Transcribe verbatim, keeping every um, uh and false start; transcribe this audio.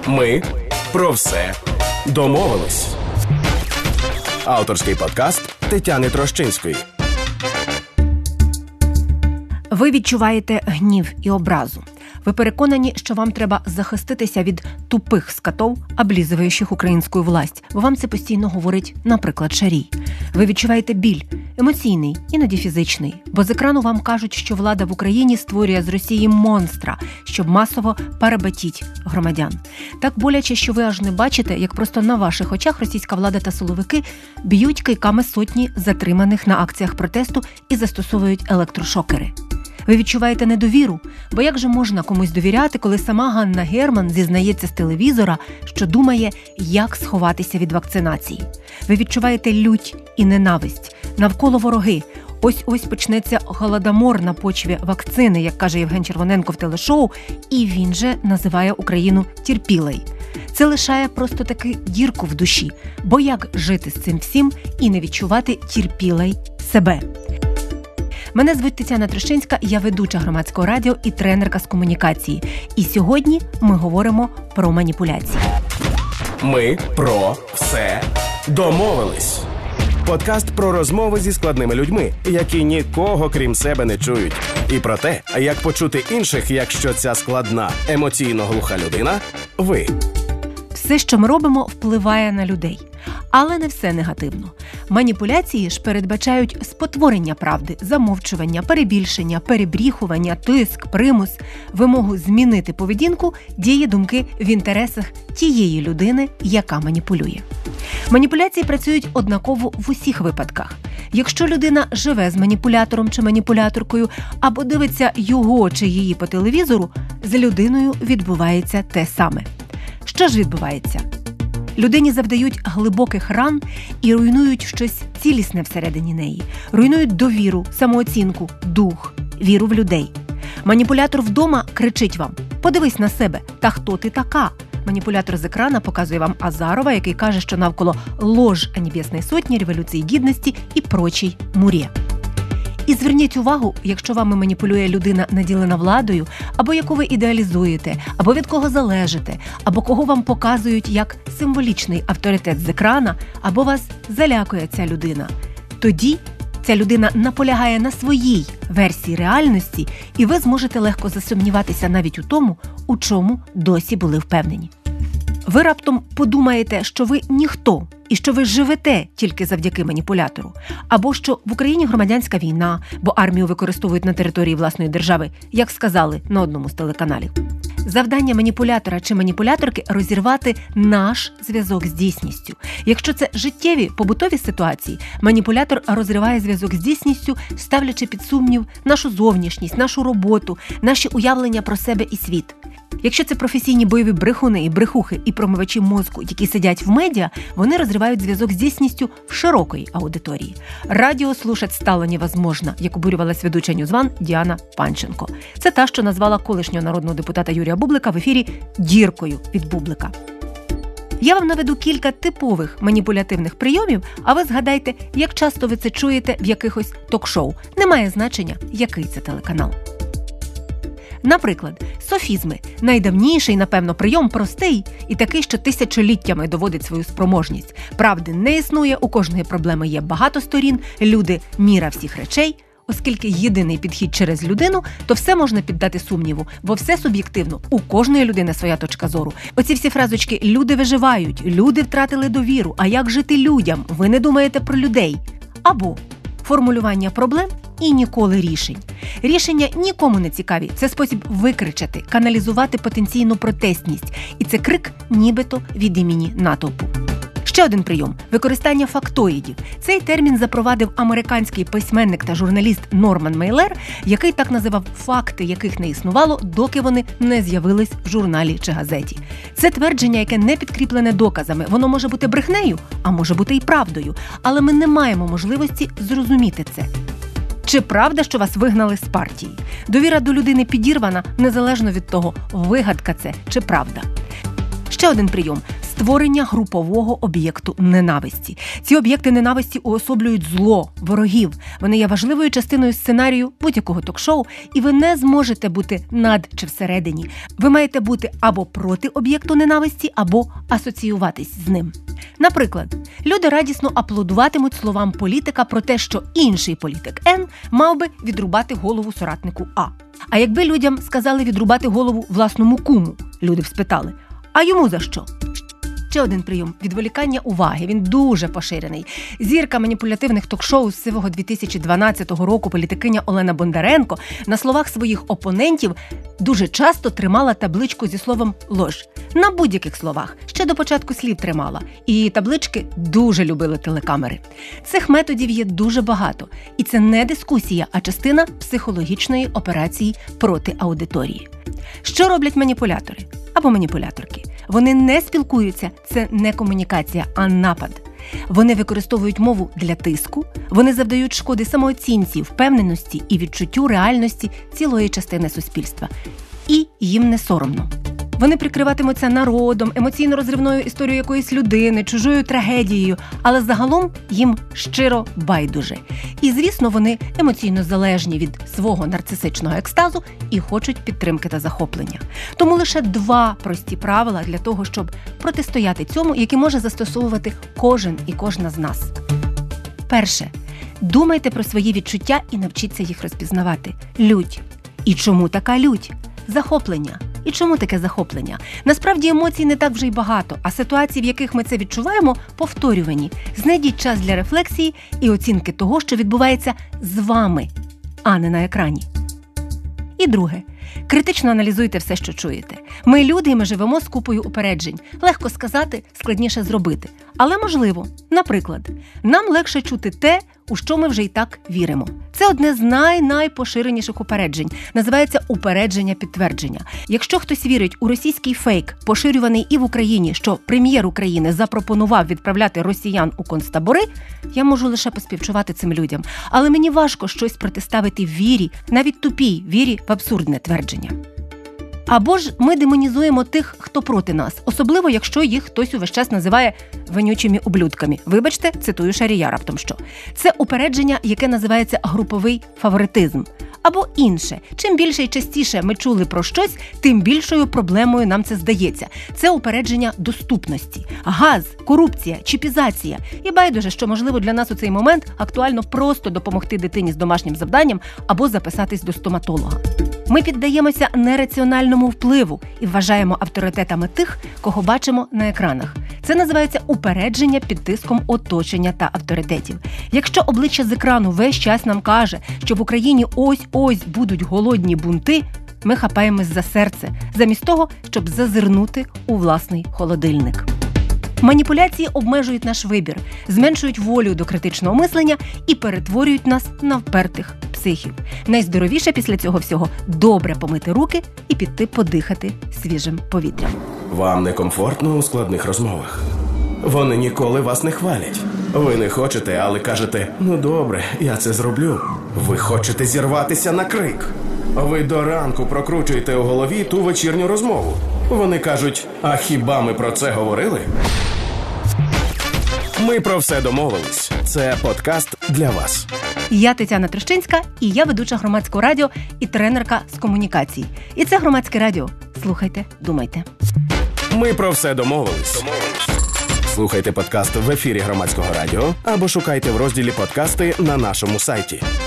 Ми про все домовились. Авторський подкаст Тетяни Трощинської. Ви відчуваєте гнів і образу. Ви переконані, що вам треба захиститися від тупих скотов, облизуючих українську власть, бо вам це постійно говорить, наприклад, Шарій. Ви відчуваєте біль, емоційний, іноді фізичний, бо з екрану вам кажуть, що влада в Україні створює з Росії монстра, щоб масово перебатіть громадян. Так боляче, що ви аж не бачите, як просто на ваших очах російська влада та силовики б'ють кийками сотні затриманих на акціях протесту і застосовують електрошокери. Ви відчуваєте недовіру, бо як же можна комусь довіряти, коли сама Ганна Герман зізнається з телевізора, що думає, як сховатися від вакцинації. Ви відчуваєте лють і ненависть. Навколо вороги. Ось-ось почнеться голодомор на почві вакцини, як каже Євген Червоненко в телешоу, і він же називає Україну терпілою. Це лишає просто таки дірку в душі, бо як жити з цим всім і не відчувати терпілою себе? Мене звуть Тетяна Трощинська, я ведуча громадського радіо і тренерка з комунікації. І сьогодні ми говоримо про маніпуляції. Ми про все домовились. Подкаст про розмови зі складними людьми, які нікого крім себе не чують. І про те, як почути інших, якщо ця складна, емоційно глуха людина – ви. Все, що ми робимо, впливає на людей. Але не все негативно. Маніпуляції ж передбачають спотворення правди, замовчування, перебільшення, перебріхування, тиск, примус, вимогу змінити поведінку, дії, думки в інтересах тієї людини, яка маніпулює. Маніпуляції працюють однаково в усіх випадках. Якщо людина живе з маніпулятором чи маніпуляторкою, або дивиться його чи її по телевізору, з людиною відбувається те саме. Що ж відбувається? Людині завдають глибоких ран і руйнують щось цілісне всередині неї. Руйнують довіру, самооцінку, дух, віру в людей. Маніпулятор вдома кричить вам: «Подивись на себе, та хто ти така?» Маніпулятор з екрана показує вам Азарова, який каже, що навколо лож Небесної Сотні, Революції Гідності і прочий мурє. І зверніть увагу, якщо вами маніпулює людина, наділена владою, або яку ви ідеалізуєте, або від кого залежите, або кого вам показують як символічний авторитет з екрана, або вас залякує ця людина. Тоді ця людина наполягає на своїй версії реальності, і ви зможете легко засумніватися навіть у тому, у чому досі були впевнені. Ви раптом подумаєте, що ви ніхто, і що ви живете тільки завдяки маніпулятору. Або що в Україні громадянська війна, бо армію використовують на території власної держави, як сказали на одному з телеканалів. Завдання маніпулятора чи маніпуляторки – розірвати наш зв'язок з дійсністю. Якщо це життєві, побутові ситуації, маніпулятор розриває зв'язок з дійсністю, ставлячи під сумнів нашу зовнішність, нашу роботу, наші уявлення про себе і світ. Якщо це професійні бойові брехуни і брехухи і промивачі мозку, які сидять в медіа, вони розривають зв'язок з дійсністю в широкій аудиторії. Радіо слушать стало невозможно, як обурювалась ведуча Ньюзван Діана Панченко. Це та, що назвала колишнього народного депутата Юрія Бублика в ефірі «діркою від Бублика». Я вам наведу кілька типових маніпулятивних прийомів, а ви згадайте, як часто ви це чуєте в якихось ток-шоу. Немає значення, який це телеканал. Наприклад, софізми – найдавніший, напевно, прийом, простий і такий, що тисячоліттями доводить свою спроможність. Правди не існує, у кожної проблеми є багато сторін, люди – міра всіх речей. Оскільки єдиний підхід через людину, то все можна піддати сумніву, бо все суб'єктивно, у кожної людини своя точка зору. Оці всі фразочки «люди виживають», «люди втратили довіру», «а як жити людям», «ви не думаєте про людей». Або формулювання проблем і ніколи рішень. Рішення нікому не цікаві. Це спосіб викричати, каналізувати потенційну протестність. І це крик нібито від імені натовпу. Ще один прийом – використання фактоїдів. Цей термін запровадив американський письменник та журналіст Норман Мейлер, який так називав факти, яких не існувало, доки вони не з'явились в журналі чи газеті. Це твердження, яке не підкріплене доказами. Воно може бути брехнею, а може бути і правдою. Але ми не маємо можливості зрозуміти це. Чи правда, що вас вигнали з партії? Довіра до людини підірвана, незалежно від того, вигадка це чи правда. Ще один прийом – створення групового об'єкту ненависті. Ці об'єкти ненависті уособлюють зло, ворогів. Вони є важливою частиною сценарію будь-якого ток-шоу, і ви не зможете бути над чи всередині. Ви маєте бути або проти об'єкту ненависті, або асоціюватись з ним. Наприклад, люди радісно аплодуватимуть словам політика про те, що інший політик Н мав би відрубати голову соратнику А. А якби людям сказали відрубати голову власному куму, люди б спитали, а йому за що? Ще один прийом – відволікання уваги. Він дуже поширений. Зірка маніпулятивних ток-шоу з сивого дві тисячі дванадцятого року політикиня Олена Бондаренко на словах своїх опонентів дуже часто тримала табличку зі словом «лож». На будь-яких словах. Ще до початку слів тримала. І її таблички дуже любили телекамери. Цих методів є дуже багато. І це не дискусія, а частина психологічної операції проти аудиторії. Що роблять маніпулятори? Або маніпуляторки? Вони не спілкуються, це не комунікація, а напад. Вони використовують мову для тиску, вони завдають шкоди самооцінці, впевненості і відчуттю реальності цілої частини суспільства. І їм не соромно. Вони прикриватимуться народом, емоційно-розривною історією якоїсь людини, чужою трагедією, але загалом їм щиро байдуже. І, звісно, вони емоційно залежні від свого нарцисичного екстазу і хочуть підтримки та захоплення. Тому лише два прості правила для того, щоб протистояти цьому, які може застосовувати кожен і кожна з нас. Перше. Думайте про свої відчуття і навчіться їх розпізнавати. Лють. І чому така лють? Захоплення. І чому таке захоплення? Насправді емоцій не так вже й багато, а ситуації, в яких ми це відчуваємо, повторювані. Знайдіть час для рефлексії і оцінки того, що відбувається з вами, а не на екрані. І друге. Критично аналізуйте все, що чуєте. Ми люди, і ми живемо з купою упереджень. Легко сказати, складніше зробити. Але можливо. Наприклад, нам легше чути те, у що ми вже й так віримо. Це одне з най-найпоширеніших упереджень. Називається упередження підтвердження. Якщо хтось вірить у російський фейк, поширюваний і в Україні, що прем'єр України запропонував відправляти росіян у концтабори, я можу лише поспівчувати цим людям. Але мені важко щось протиставити вірі, навіть тупій вірі в абсурдне твердження. Або ж ми демонізуємо тих, хто проти нас, особливо якщо їх хтось увесь час називає вонючими ублюдками. Вибачте, цитую Шарія раптом що. Це упередження, яке називається груповий фаворитизм. Або інше. Чим більше і частіше ми чули про щось, тим більшою проблемою нам це здається. Це упередження доступності. Газ, корупція, чіпізація. І байдуже, що можливо для нас у цей момент актуально просто допомогти дитині з домашнім завданням або записатись до стоматолога. Ми піддаємося нераціональному впливу і вважаємо авторитетами тих, кого бачимо на екранах. Це називається упередження під тиском оточення та авторитетів. Якщо обличчя з екрану весь час нам каже, що в Україні ось-ось будуть голодні бунти, ми хапаємось за серце, замість того, щоб зазирнути у власний холодильник. Маніпуляції обмежують наш вибір, зменшують волю до критичного мислення і перетворюють нас на впертих психів. Найздоровіше після цього всього – добре помити руки і піти подихати свіжим повітрям. Вам некомфортно у складних розмовах? Вони ніколи вас не хвалять. Ви не хочете, але кажете, ну добре, я це зроблю. Ви хочете зірватися на крик. Ви до ранку прокручуєте у голові ту вечірню розмову. Вони кажуть, а хіба ми про це говорили? Ми про все домовились. Це подкаст для вас. Я Тетяна Трещинська, і я ведуча Громадського радіо і тренерка з комунікацій. І це Громадське радіо. Слухайте, думайте. Ми про все домовились. домовились. Слухайте подкаст в ефірі Громадського радіо або шукайте в розділі «Подкасти» на нашому сайті.